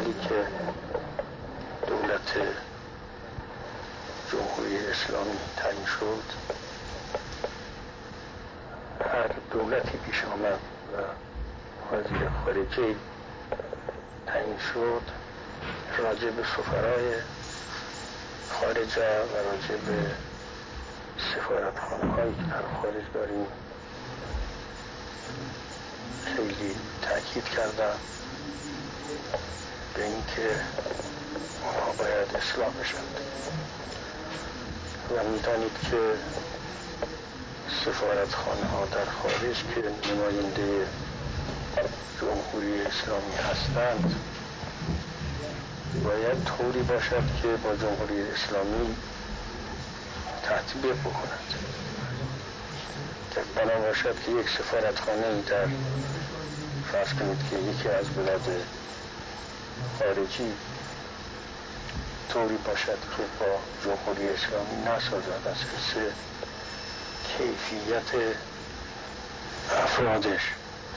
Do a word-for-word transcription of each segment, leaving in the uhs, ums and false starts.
اولی که دولت جمهوری اسلامی تعیین شد، هر دولتی پیش آمد و وزیر خارجه تعیین شد، راجع به سفرای خارجه و راجع به سفارتخانه هایی که در خارج داریم خیلی تأکید کردن به اینکه اونها باید اصلاح بشند و میدانید که سفارتخانه ها در خارج که نماینده جمهوری اسلامی هستند باید طوری باشد که با جمهوری اسلامی تطبیق بکند. که بنا باشد که یک سفارتخانه در فرض کنید که یکی از بلاد خارجی طوری باشد که با جمهوری اسلامی نسازد از حیث کیفیت افرادش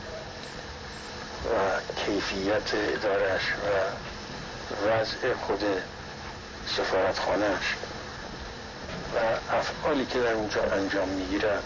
و کیفیت ادارش و وضع خود سفارتخانهش و افعالی که در اونجا انجام میگیرد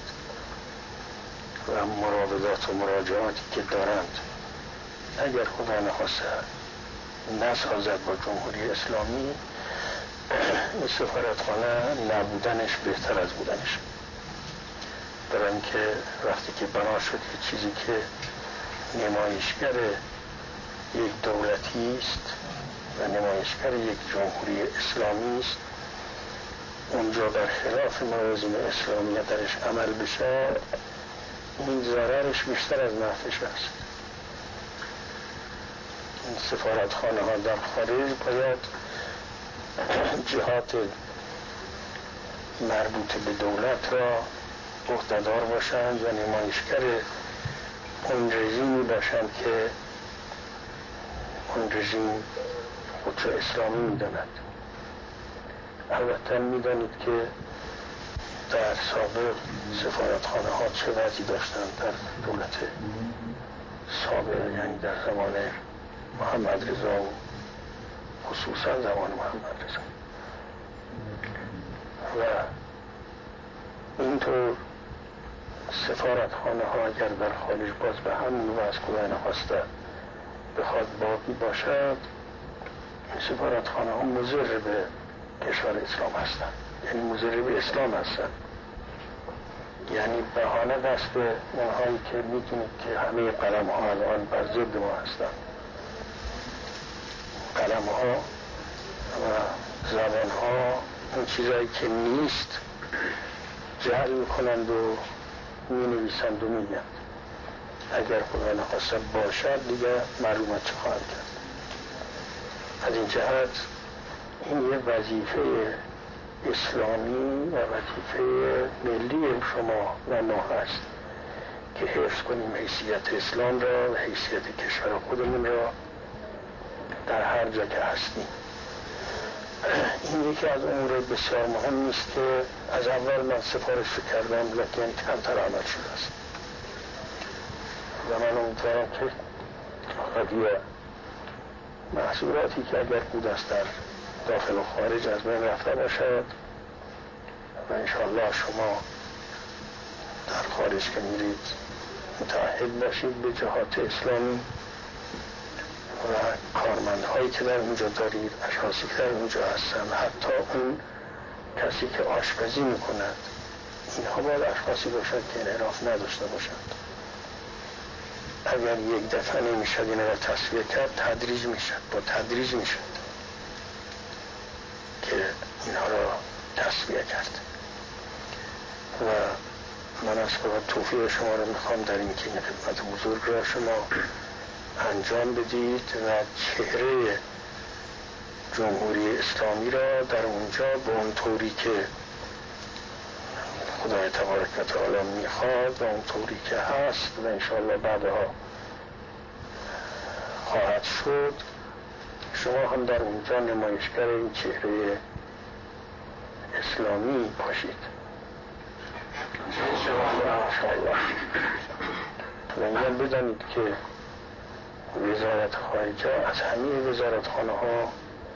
و مراودات و مراجعاتی که دارند، اگر خدا نخواسته نسازد با جمهوری اسلامی، این سفارتخانه نبودنش بهتر از بودنش. برای اینکه وقتی که بنا شد یه چیزی که نمایشگر یک دولتی است و نمایشگر یک جمهوری اسلامی است، اونجا برخلاف موازین اسلامی درش عمل بشه، این ضررش بیشتر از نفعش است. این سفارتخانه ها در خارج باید جهات مربوط به دولت را عهده‌دار باشند و نمایشگر اون رژیمی باشند که اون رژیم خودشو اسلامی میداند. البته میدانید که در سابق سفارتخانه ها چه وضعی داشتند در دولت سابق، یعنی در زمان محمد رضا و خصوصا زمان محمد رضا. و اینطور سفارتخانه ها اگر در خارج باز به همون وضع خدا نخواسته بخواد باقی باشد، این سفارتخانه ها مضر به کشور اسلام هستند، یعنی مضر به اسلام هستند. یعنی بهانه دست اونهایی که میدونید که همه قلم ها الان بر ضد ما هستند، قلم ها و زبان ها اون چیزایی که نیست جعل میکنند و می نویسند و میگند. اگر خدا نخواسته باشد دیگه معلومات چه خواهد کرد. از این جهت این یه وظیفه اسلامی و وظیفه ملی شما و ما هست که حفظ کنیم حیثیت اسلام را و حیثیت کشور خودمون را در هر جا که هستیم. این یکی از امور بسیار مهم است که از اول من سفارش کردم لکن کمتر عمل شده است و من امیدوارم که قضیه محصولاتی که اگر بود است در داخل و خارج از بین رفته باشد و انشاءالله شما در خارج که میرید متعهد باشید به جهات اسلامی و کارمندهایی که در اونجا دارید، اشخاصی که در اونجا هستند، حتی اون کسی که آشپزی میکند، اینها باید اشخاصی باشد که انحراف نداشته باشند. اگر یک دفعه نمیشد این را تصفیه کرد، تدریج میشد، با تدریج میشد که اینها را تصفیه کرد. و من از خدا توفیق شما را میخوام در این که این خدمت بزرگ را شما انجام بدید و چهره جمهوری اسلامی را در اونجا به اون طوری که خدای تبارک و تعالی میخواد و اون طوری که هست و انشاءالله بعدها خواهد شد، شما هم در اونجا نمایشگر این چهره اسلامی باشید انشاءالله. و اینجا بدانید که وزارت خارجه از همه وزارتخانه ها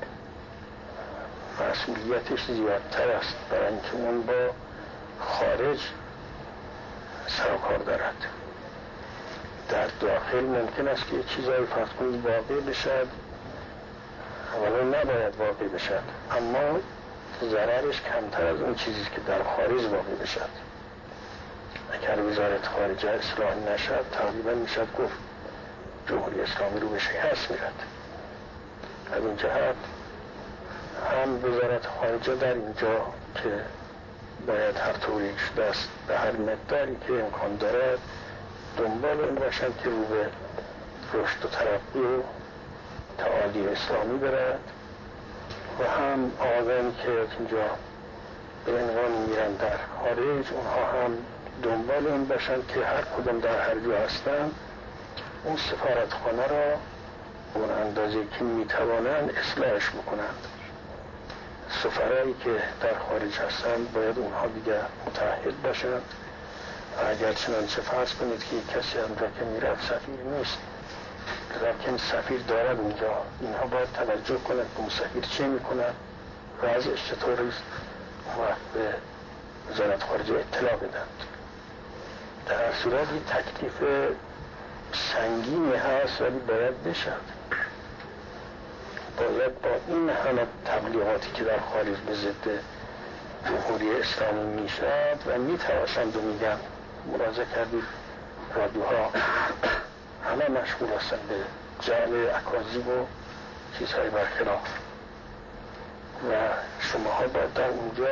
مسئولیتش زیادتر است، برای اینکه اون با خارج سرکار دارد. در داخل ممکن است که چیزایی فرض کنید واقع بشد، ولی نباید واقع بشد، اما ضررش کمتر از اون چیزی که در خارج واقع بشد. اگر وزارت خارجه اصلاح نشد تقریبا میشد گفت جمهوری اسلامی رو به شکست میرد. از این جهت هم وزارت خارجه در اینجا که باید هر طوری شده است به هر مقداری که امکان دارد دنبال این باشند که رو به رشد و ترقی و تعالی اسلامی برد، و هم آقایانی که اینجا به عنوان میرن در خارج اونها هم دنبال این باشند که هر کدام در هر جا هستن اون سفارتخانه را اون اندازه که میتوانند اصلاحش بکنند. سفرایی که در خارج هستند باید اونها دیگه متعهد باشند و اگر چنانچه فرض کنید که کسی اونجا که میرد سفیر نیست لکن سفیر دارد اونجا، اینها باید توجه کنند که اون سفیر چه میکنند و ازش چطوری است و به وزارت خارجه اطلاع بدند. در صورتی تکلیف سنگینی هست ولی باید بشد. باید با این همه تبلیغاتی که در خارج به ضد جمهوری اسلامی میشد و میتواشند و میگن ملاحظه کردید رادیوها همه مشغول هستند به جعل اکاذیب و چیزهای برخلاف و شماها باید در اونجا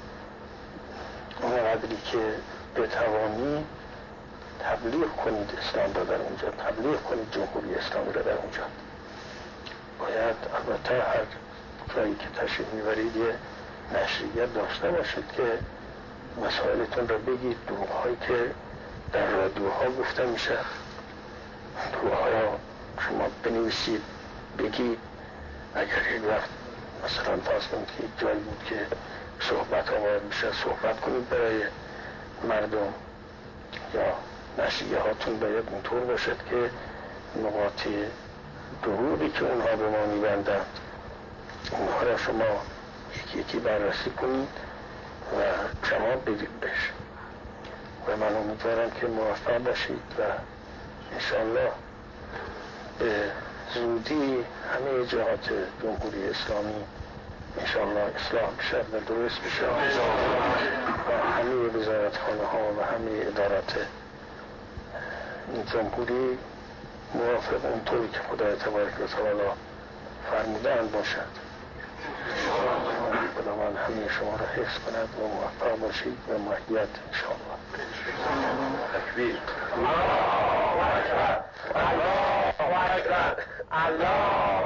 اونقدری که بتوانی تبلیغ کنید اسلام را در اونجا، تبلیغ کنید جمهوری اسلامی را در اونجا. باید البته هر جایی که تشریف میبرید یه نشریت داشته باشید که مسائلتون را بگید، دروغ‌هایی که در رادیوها گفته میشه دروغ‌ها را شما بنویسید بگید. اگر یک وقت مثلا فرض کنید که یک جایی بود که صحبت ها باید میشه صحبت کنید برای مردم، یا نشریه هاتون باید اونطور باشد که نقاط دروغی که اونها به ما میبندند اونها را شما یکی یکی بررسی کنید و جواب بدید بهش. و من امیدوارم که موفق باشید و انشاءالله به زودی همه جهات جمهوری اسلامی انشاءالله اصلاح بشد و درست بشد و همه وزارتخانه ها و همه ادارات جمهوری موافق اونطوری که خدای تبارک و تعالی فرمودند باشد. خداوند همه شما را حفظ کند و موفق باشید و مهدیت انشاءالله. تکبیر. الله اکبر، الله اکبر، الله